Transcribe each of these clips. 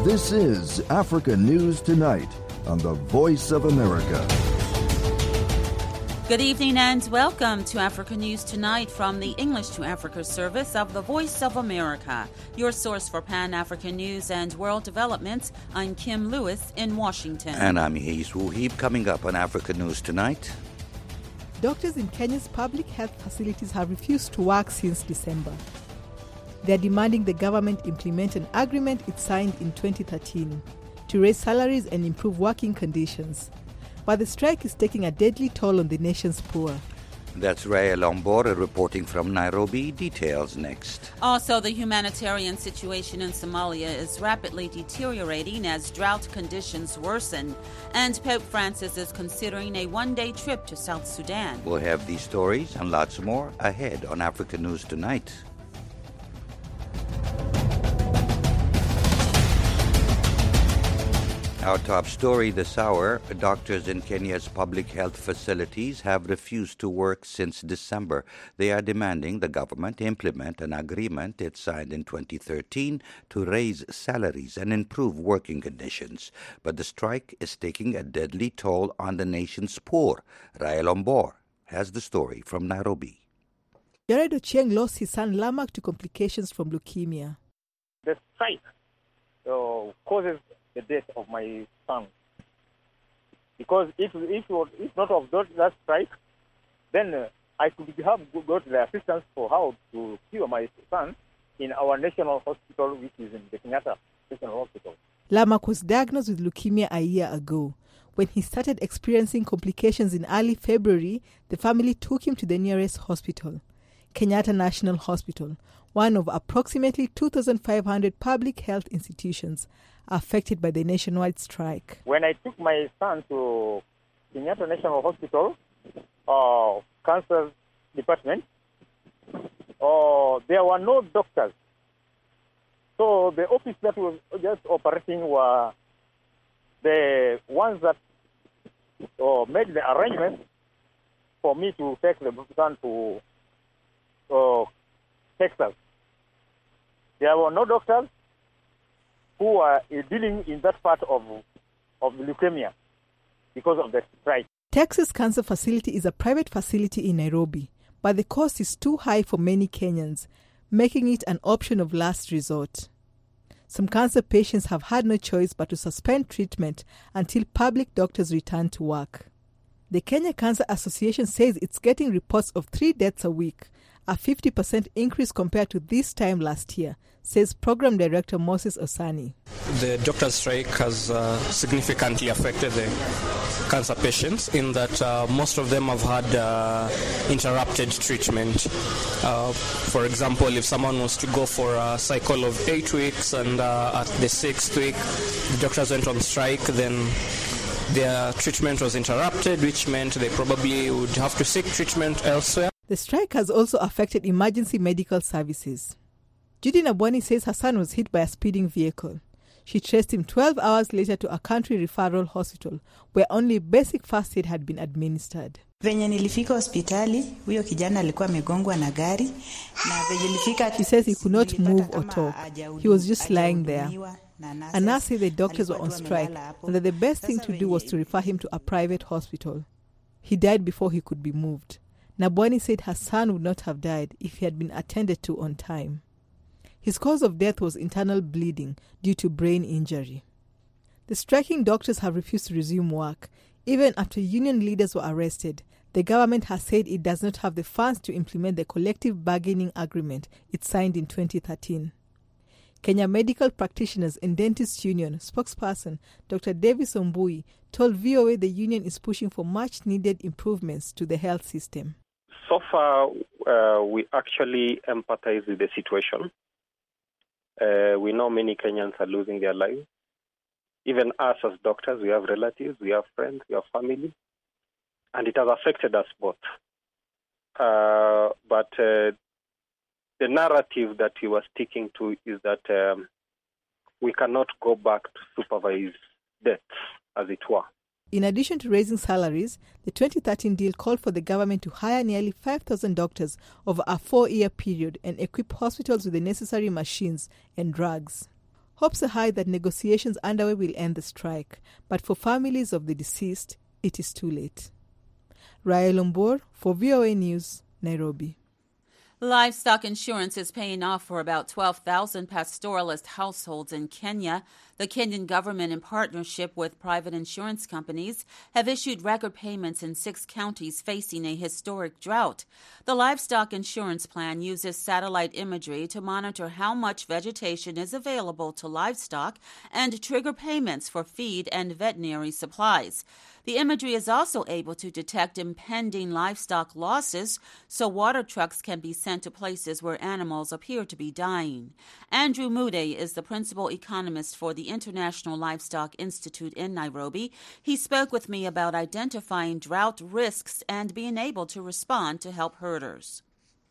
This is Africa News Tonight on the Voice of America. Good evening and welcome to Africa News Tonight from the English to Africa service of the Voice of America, your source for Pan-African news and world developments. I'm Kim Lewis in Washington. And I'm Hayes Wuhib. Coming up on Africa News Tonight. Doctors in Kenya's public health facilities have refused to work since December. They are demanding the government implement an agreement it signed in 2013 to raise salaries and improve working conditions. But the strike is taking a deadly toll on the nation's poor. That's Rael Ombora reporting from Nairobi. Details next. Also, the humanitarian situation in Somalia is rapidly deteriorating as drought conditions worsen. And Pope Francis is considering a one-day trip to South Sudan. We'll have these stories and lots more ahead on Africa News Tonight. Our top story this hour, doctors in Kenya's public health facilities have refused to work since December. They are demanding the government implement an agreement it signed in 2013 to raise salaries and improve working conditions. But the strike is taking a deadly toll on the nation's poor. Rael Ombor has the story from Nairobi. Jared Ochieng lost his son Lamak to complications from leukemia. The strike causes the death of my son. Because if not of that strike, then I could have got the assistance for how to cure my son in our national hospital, which is in the Kenyatta National Hospital. Lamak was diagnosed with leukemia a year ago. When he started experiencing complications in early February, the family took him to the nearest hospital, Kenyatta National Hospital, one of approximately 2,500 public health institutions affected by the nationwide strike. When I took my son to Kenyatta National Hospital, cancer department, there were no doctors. So the office that was just operating were the ones that made the arrangements for me to take the son to Texas. There were no doctors who are dealing in that part of leukemia because of the strike. Texas Cancer Facility is a private facility in Nairobi, but the cost is too high for many Kenyans, making it an option of last resort. Some cancer patients have had no choice but to suspend treatment until public doctors return to work. The Kenya Cancer Association says it's getting reports of 3 deaths a week, a 50% increase compared to this time last year, says Program Director Moses Osani. The doctor's strike has significantly affected the cancer patients in that most of them have had interrupted treatment. For example, if someone was to go for a cycle of 8 weeks and at the 6th week the doctors went on strike, then their treatment was interrupted, which meant they probably would have to seek treatment elsewhere. The strike has also affected emergency medical services. Judy Nabwani says her son was hit by a speeding vehicle. She traced him 12 hours later to a country referral hospital where only basic first aid had been administered. Venye nilifika hospitali, huyo kijana alikuwa amegongwa na gari na venye nilifika. He says he could not move or talk. He was just lying there. A nurse said the doctors were on strike and that the best thing to do was to refer him to a private hospital. He died before he could be moved. Nabwani said her son would not have died if he had been attended to on time. His cause of death was internal bleeding due to brain injury. The striking doctors have refused to resume work. Even after union leaders were arrested, the government has said it does not have the funds to implement the collective bargaining agreement it signed in 2013. Kenya Medical Practitioners and Dentists Union spokesperson Dr. Davis Ombui told VOA the union is pushing for much-needed improvements to the health system. So far, we actually empathize with the situation. We know many Kenyans are losing their lives. Even us as doctors, we have relatives, we have friends, we have family, and it has affected us both. But the narrative that we were sticking to is that we cannot go back to supervise deaths, as it were. In addition to raising salaries, the 2013 deal called for the government to hire nearly 5,000 doctors over a 4-year period and equip hospitals with the necessary machines and drugs. Hopes are high that negotiations underway will end the strike, but for families of the deceased, it is too late. Rael Ombor for VOA News, Nairobi. Livestock insurance is paying off for about 12,000 pastoralist households in Kenya. The Kenyan government, in partnership with private insurance companies, have issued record payments in 6 counties facing a historic drought. The livestock insurance plan uses satellite imagery to monitor how much vegetation is available to livestock and trigger payments for feed and veterinary supplies. The imagery is also able to detect impending livestock losses, so water trucks can be sent to places where animals appear to be dying. Andrew Mude is the principal economist for the International Livestock Institute in Nairobi. He spoke with me about identifying drought risks and being able to respond to help herders.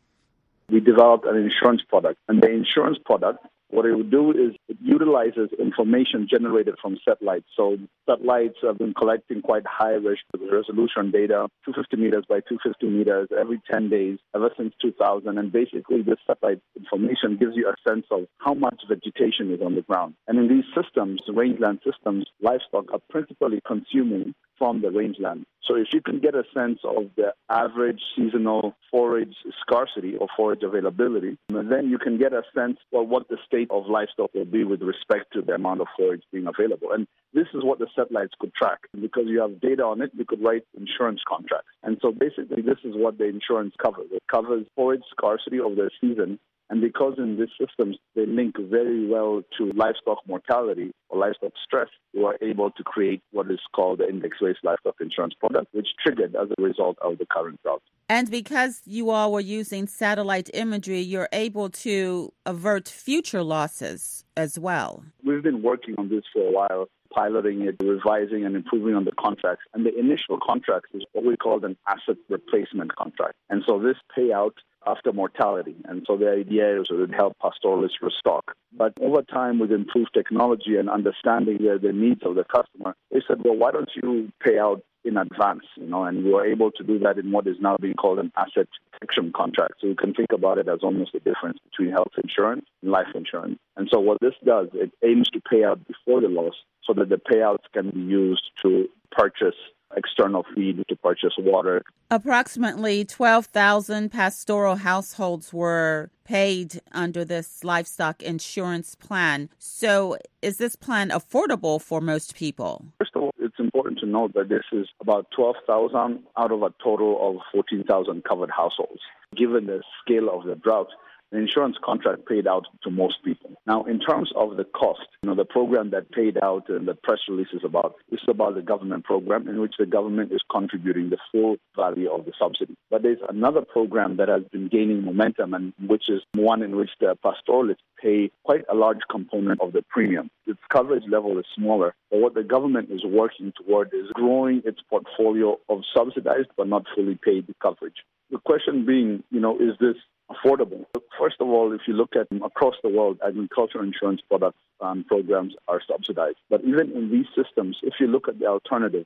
We developed an insurance product, and the insurance product, what it would do is it utilizes information generated from satellites. So satellites have been collecting quite high resolution data, 250 meters by 250 meters every 10 days, ever since 2000. And basically this satellite information gives you a sense of how much vegetation is on the ground. And in these systems, rangeland systems, livestock are principally consuming from the rangeland. So if you can get a sense of the average seasonal forage scarcity or forage availability, then you can get a sense of what the state of livestock will be with respect to the amount of forage being available. And this is what the satellites could track. Because you have data on it, you could write insurance contracts. And so basically this is what the insurance covers. It covers forage scarcity over the season. And because in these systems they link very well to livestock mortality or livestock stress, you are able to create what is called the index-based livestock insurance product, which triggered as a result of the current drought. And because you all were using satellite imagery, you're able to avert future losses as well. We've been working on this for a while, piloting it, revising and improving on the contracts. And the initial contract is what we call an asset replacement contract. And so this payout after mortality. And so the idea is it would help pastoralists restock. But over time, with improved technology and understanding the needs of the customer, they said, well, why don't you pay out in advance, and we were able to do that in what is now being called an asset protection contract. So you can think about it as almost a difference between health insurance and life insurance. And so what this does, it aims to pay out before the loss so that the payouts can be used to purchase external feed, to purchase water. Approximately 12,000 pastoral households were paid under this livestock insurance plan. So is this plan affordable for most people? First of all, it's important to note that this is about 12,000 out of a total of 14,000 covered households. Given the scale of the drought, the insurance contract paid out to most people. Now, in terms of the cost, the program that paid out and the press release is about the government program in which the government is contributing the full value of the subsidy. But there's another program that has been gaining momentum, and which is one in which the pastoralists pay quite a large component of the premium. Its coverage level is smaller, but what the government is working toward is growing its portfolio of subsidized but not fully paid coverage. The question being, is this affordable? First of all, if you look at across the world, agricultural insurance products and programs are subsidized. But even in these systems, if you look at the alternative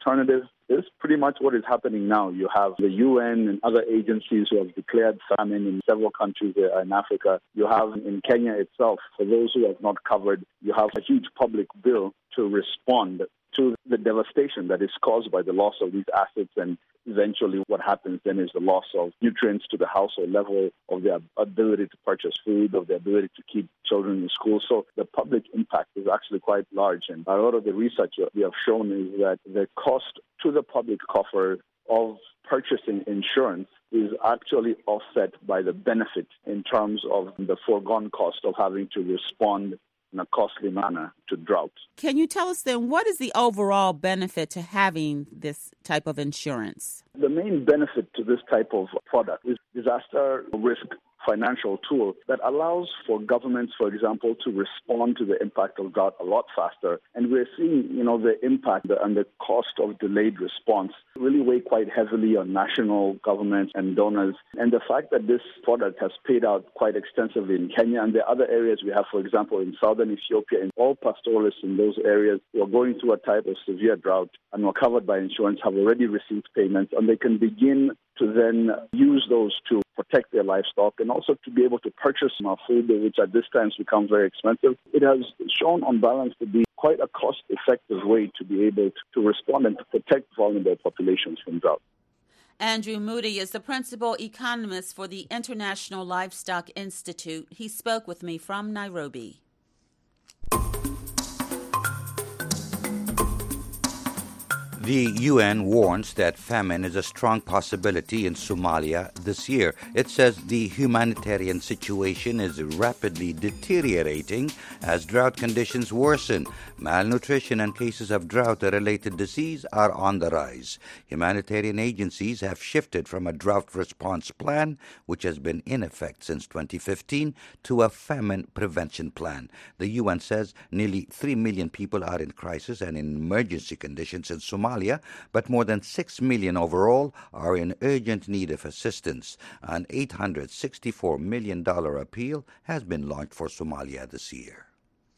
is pretty much what is happening now. You have the UN and other agencies who have declared famine in several countries in Africa. You have in Kenya itself, for those who have not covered, you have a huge public bill to respond to the devastation that is caused by the loss of these assets, and eventually what happens then is the loss of nutrients to the household level, of their ability to purchase food, of the ability to keep children in school. So the public impact is actually quite large, and a lot of the research that we have shown is that the cost to the public coffer of purchasing insurance is actually offset by the benefit in terms of the foregone cost of having to respond in a costly manner to drought. Can you tell us then, what is the overall benefit to having this type of insurance? The main benefit to this type of product is disaster risk financial tool that allows for governments, for example, to respond to the impact of drought a lot faster. And we're seeing, the impact and the cost of delayed response really weigh quite heavily on national governments and donors. And the fact that this product has paid out quite extensively in Kenya and the other areas we have, for example, in southern Ethiopia, and all pastoralists in those areas who are going through a type of severe drought and were covered by insurance have already received payments, and they can begin to then use those to protect their livestock, and also to be able to purchase some food, which at this time has become very expensive. It has shown on balance to be quite a cost-effective way to be able to respond and to protect vulnerable populations from drought. Andrew Moody is the principal economist for the International Livestock Institute. He spoke with me from Nairobi. The UN warns that famine is a strong possibility in Somalia this year. It says the humanitarian situation is rapidly deteriorating as drought conditions worsen. Malnutrition and cases of drought-related disease are on the rise. Humanitarian agencies have shifted from a drought response plan, which has been in effect since 2015, to a famine prevention plan. The UN says nearly 3 million people are in crisis and in emergency conditions in Somalia, but more than 6 million overall are in urgent need of assistance. An $864 million appeal has been launched for Somalia this year.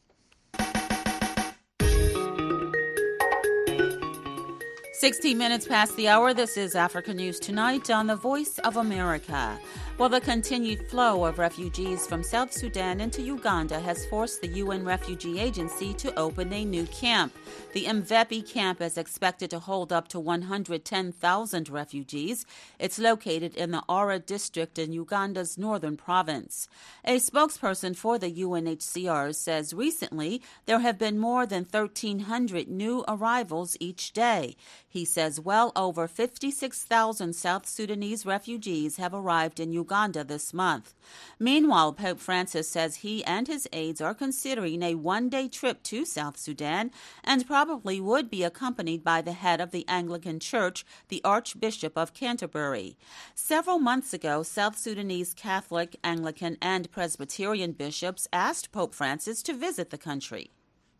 16 minutes past the hour. This is Africa News Tonight on the Voice of America. Well, the continued flow of refugees from South Sudan into Uganda has forced the UN Refugee Agency to open a new camp. The Mvepi camp is expected to hold up to 110,000 refugees. It's located in the Ora district in Uganda's northern province. A spokesperson for the UNHCR says recently there have been more than 1,300 new arrivals each day. He says well over 56,000 South Sudanese refugees have arrived in Uganda this month. Meanwhile, Pope Francis says he and his aides are considering a one-day trip to South Sudan and probably would be accompanied by the head of the Anglican Church, the Archbishop of Canterbury. Several months ago, South Sudanese Catholic, Anglican, and Presbyterian bishops asked Pope Francis to visit the country.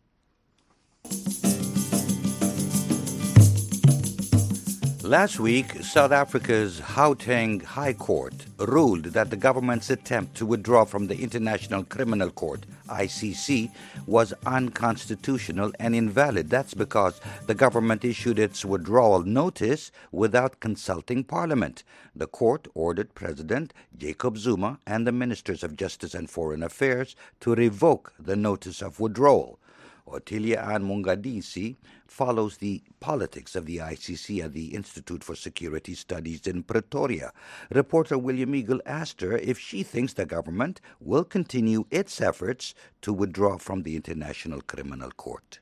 Last week, South Africa's Gauteng High Court ruled that the government's attempt to withdraw from the International Criminal Court, ICC, was unconstitutional and invalid. That's because the government issued its withdrawal notice without consulting Parliament. The court ordered President Jacob Zuma and the Ministers of Justice and Foreign Affairs to revoke the notice of withdrawal. Otilia Ann Mungadisi follows the politics of the ICC at the Institute for Security Studies in Pretoria. Reporter William Eagle asked her if she thinks the government will continue its efforts to withdraw from the International Criminal Court.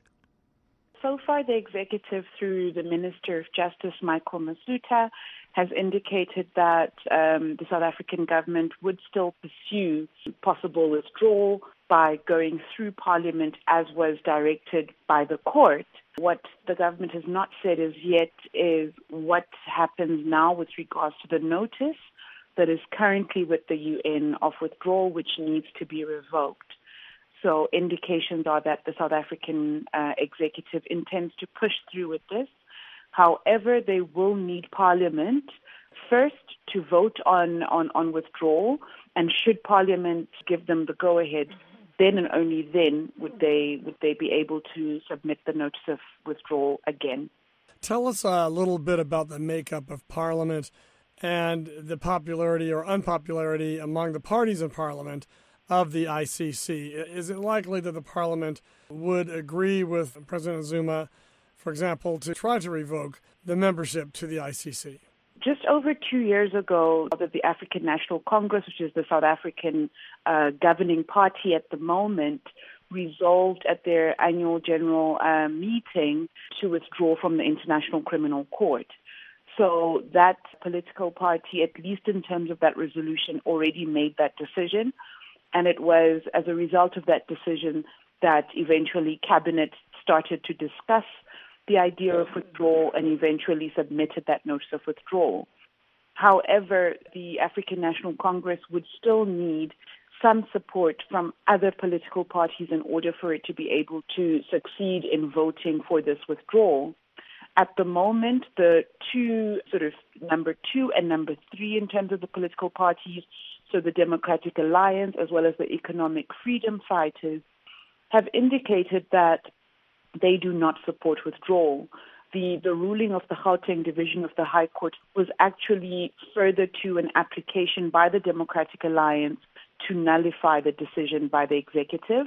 So far, the executive, through the Minister of Justice, Michael Masutha, has indicated that the South African government would still pursue possible withdrawal by going through Parliament as was directed by the court. What the government has not said as yet is what happens now with regards to the notice that is currently with the UN of withdrawal, which needs to be revoked. So indications are that the South African executive intends to push through with this. However, they will need Parliament first to vote on withdrawal, and should Parliament give them the go-ahead, then and only then would they be able to submit the notice of withdrawal again. Tell us a little bit about the makeup of Parliament and the popularity or unpopularity among the parties in Parliament of the ICC. Is it likely that the Parliament would agree with President Zuma, for example, to try to revoke the membership to the ICC? Just over 2 years ago, the African National Congress, which is the South African governing party at the moment, resolved at their annual general meeting to withdraw from the International Criminal Court. So that political party, at least in terms of that resolution, already made that decision. And it was as a result of that decision that eventually Cabinet started to discuss the idea of withdrawal and eventually submitted that notice of withdrawal. However, the African National Congress would still need some support from other political parties in order for it to be able to succeed in voting for this withdrawal. At the moment, the two, number 2 and number 3 in terms of the political parties, so the Democratic Alliance as well as the Economic Freedom Fighters, have indicated that they do not support withdrawal. the ruling of the Gauteng Division of the High Court was actually further to an application by the Democratic Alliance to nullify the decision by the executive,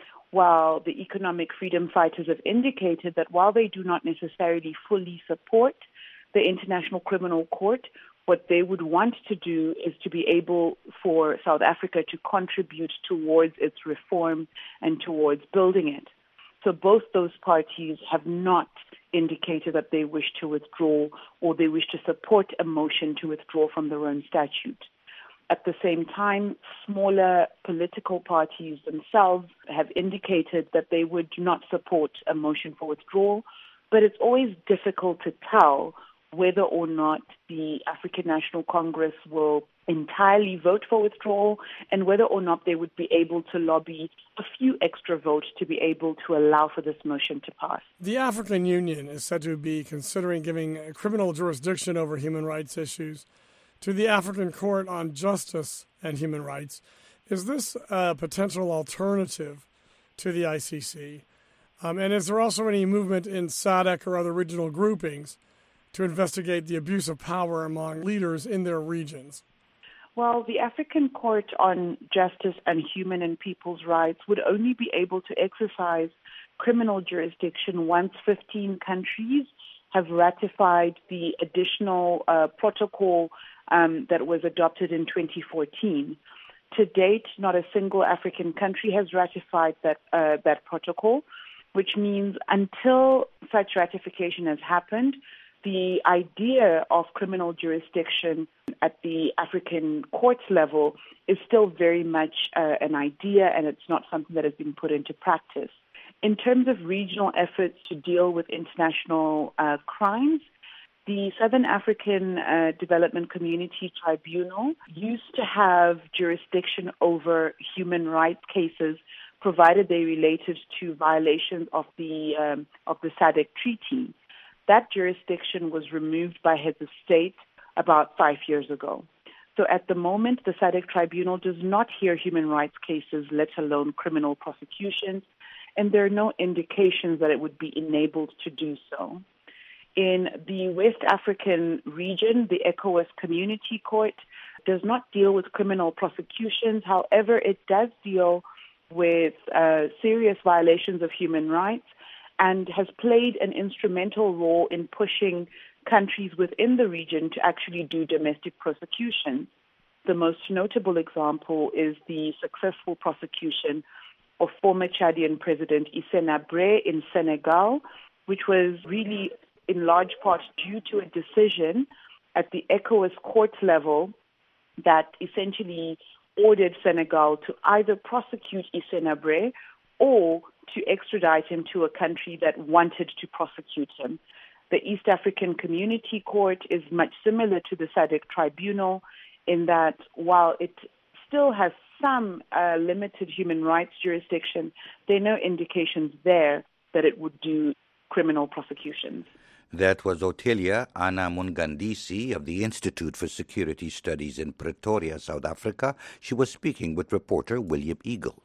while the economic freedom fighters have indicated that while they do not necessarily fully support the International Criminal Court, what they would want to do is to be able for South Africa to contribute towards its reform and towards building it. So both those parties have not indicated that they wish to withdraw or they wish to support a motion to withdraw from the Rome Statute. At the same time, smaller political parties themselves have indicated that they would not support a motion for withdrawal, but it's always difficult to tell whether or not the African National Congress will entirely vote for withdrawal and whether or not they would be able to lobby a few extra votes to be able to allow for this motion to pass. The African Union is said to be considering giving a criminal jurisdiction over human rights issues to the African Court on Justice and Human Rights. Is this a potential alternative to the ICC? And is there also any movement in SADC or other regional groupings to investigate the abuse of power among leaders in their regions? Well, the African Court on Justice and Human and People's Rights would only be able to exercise criminal jurisdiction once 15 countries have ratified the additional protocol that was adopted in 2014. To date, not a single African country has ratified that protocol, which means until such ratification has happened, the idea of criminal jurisdiction at the African courts level is still very much an idea, and it's not something that has been put into practice. In terms of regional efforts to deal with international crimes, the Southern African Development Community Tribunal used to have jurisdiction over human rights cases, provided they related to violations of the SADC Treaty. That jurisdiction was removed by heads of state about 5 years ago. So at the moment, the SADC Tribunal does not hear human rights cases, let alone criminal prosecutions, and there are no indications that it would be enabled to do so. In the West African region, the ECOWAS Community Court does not deal with criminal prosecutions. However, it does deal with serious violations of human rights and has played an instrumental role in pushing countries within the region to actually do domestic prosecution. The most notable example is the successful prosecution of former Chadian President Hissène Habré in Senegal, which was really in large part due to a decision at the ECOWAS court level that essentially ordered Senegal to either prosecute Hissène Habré or to extradite him to a country that wanted to prosecute him. The East African Community Court is much similar to the SADC Tribunal in that while it still has some limited human rights jurisdiction, there are no indications there that it would do criminal prosecutions. That was Otelia Anna Mungandisi of the Institute for Security Studies in Pretoria, South Africa. She was speaking with reporter William Eagle.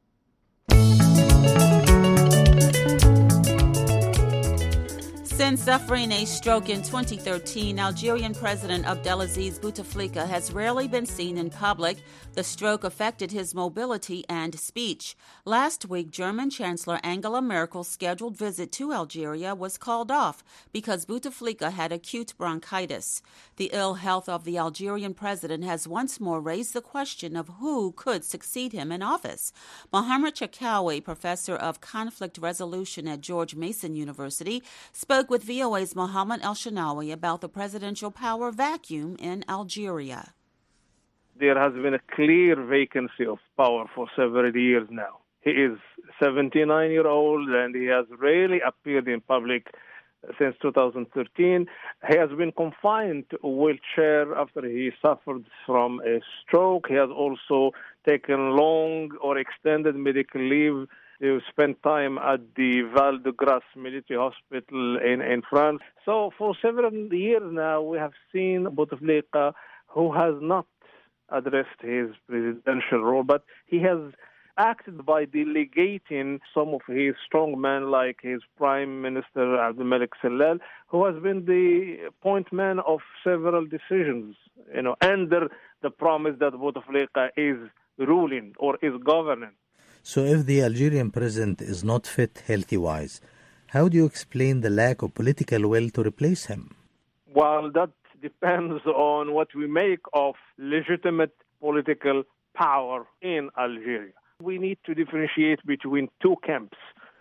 Since suffering a stroke in 2013, Algerian President Abdelaziz Bouteflika has rarely been seen in public. The stroke affected his mobility and speech. Last week, German Chancellor Angela Merkel's scheduled visit to Algeria was called off because Bouteflika had acute bronchitis. The ill health of the Algerian president has once more raised the question of who could succeed him in office. Mohamed Chakawi, professor of conflict resolution at George Mason University, spoke with VOA's Mohammed El-Shanawi about the presidential power vacuum in Algeria. There has been a clear vacancy of power for several years now. He is 79-year-old and he has rarely appeared in public since 2013. He has been confined to a wheelchair after he suffered from a stroke. He has also taken long or extended medical leave to spend time at the Val de Grace Military Hospital in France. So for several years now, we have seen Bouteflika, who has not addressed his presidential role, but he has acted by delegating some of his strongmen, like his Prime Minister Abdulmalik Salal, who has been the point man of several decisions, under the promise that Bouteflika is ruling or is governing. So if the Algerian president is not fit healthy-wise, how do you explain the lack of political will to replace him? Well, that depends on what we make of legitimate political power in Algeria. We need to differentiate between two camps.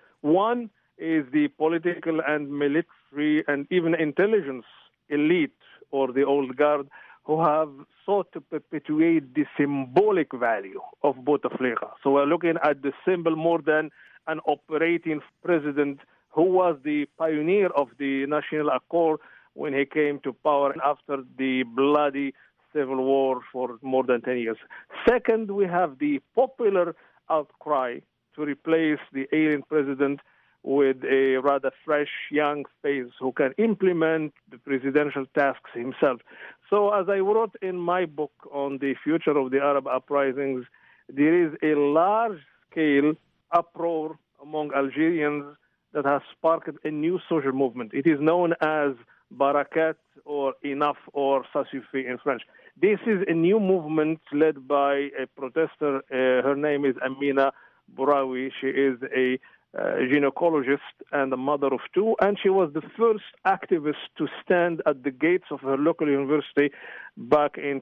One is the political and military and even intelligence elite, or the old guard, who have sought to perpetuate the symbolic value of Bouteflika. So we're looking at the symbol more than an operating president who was the pioneer of the National Accord when he came to power after the bloody civil war for more than 10 years. Second, we have the popular outcry to replace the alien president with a rather fresh, young face who can implement the presidential tasks himself. So as I wrote in my book on the future of the Arab uprisings, there is a large-scale uproar among Algerians that has sparked a new social movement. It is known as Barakat, or Enough, or Ça suffit in French. This is a new movement led by a protester. Her name is Amina Bouraoui. She is a gynecologist and a mother of two, and she was the first activist to stand at the gates of her local university back in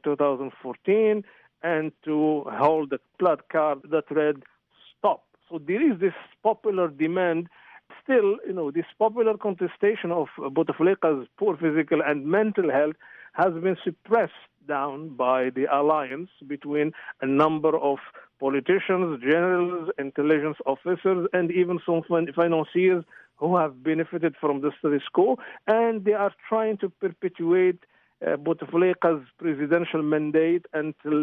2014 and to hold a placard that read, "Stop." So there is this popular demand. Still, this popular contestation of Bouteflika's poor physical and mental health has been suppressed down by the alliance between a number of politicians, generals, intelligence officers, and even some financiers who have benefited from the status quo, and they are trying to perpetuate Bouteflika's presidential mandate until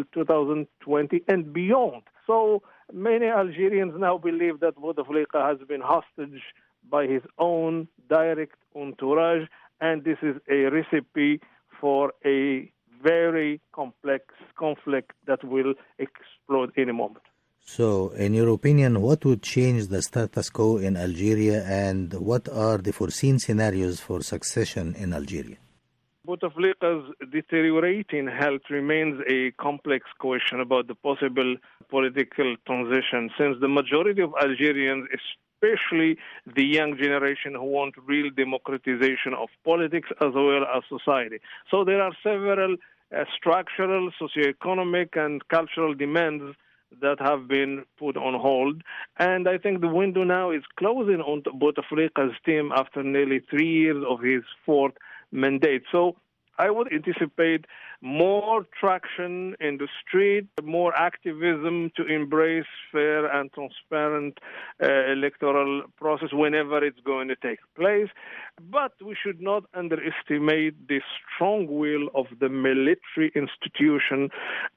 2020 and beyond. So many Algerians now believe that Bouteflika has been hostage by his own direct entourage, and this is a recipe for a very complex conflict that will explode any moment. So, in your opinion, what would change the status quo in Algeria, and what are the foreseen scenarios for succession in Algeria? Bouteflika's deteriorating health remains a complex question about the possible political transition, since the majority of Algerians, especially the young generation, who want real democratization of politics as well as society. So there are several structural, socioeconomic, and cultural demands that have been put on hold. And I think the window now is closing on Bouteflika's team after nearly 3 years of his fourth mandate. So I would anticipate more traction in the street, more activism to embrace fair and transparent electoral process whenever it's going to take place. But we should not underestimate the strong will of the military institution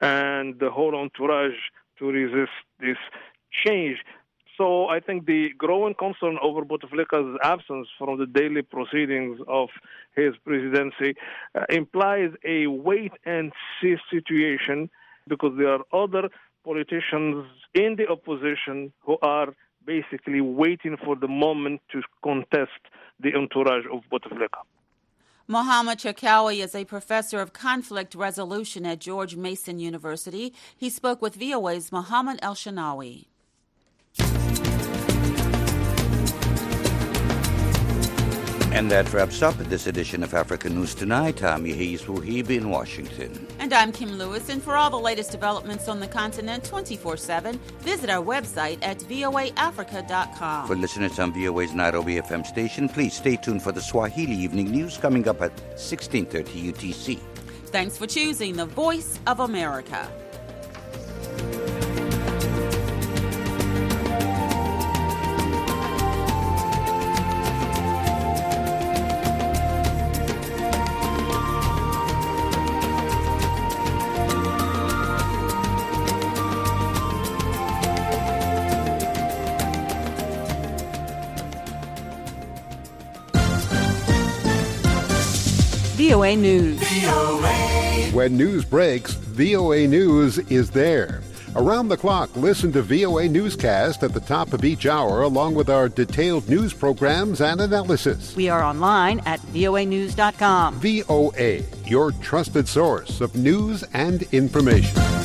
and the whole entourage to resist this change. So I think the growing concern over Bouteflika's absence from the daily proceedings of his presidency implies a wait-and-see situation, because there are other politicians in the opposition who are basically waiting for the moment to contest the entourage of Bouteflika. Mohamed Cherkaoui is a professor of conflict resolution at George Mason University. He spoke with VOA's Mohamed El-Shanawi. And that wraps up this edition of Africa News Tonight. I'm Yahya Wuhib in Washington. And I'm Kim Lewis. And for all the latest developments on the continent 24/7, visit our website at voaafrica.com. For listeners on VOA's Nairobi FM station, please stay tuned for the Swahili Evening News coming up at 16:30 UTC. Thanks for choosing the Voice of America. VOA News. When news breaks, VOA News is there. Around the clock, listen to VOA Newscast at the top of each hour, along with our detailed news programs and analysis. We are online at voanews.com. VOA, your trusted source of news and information.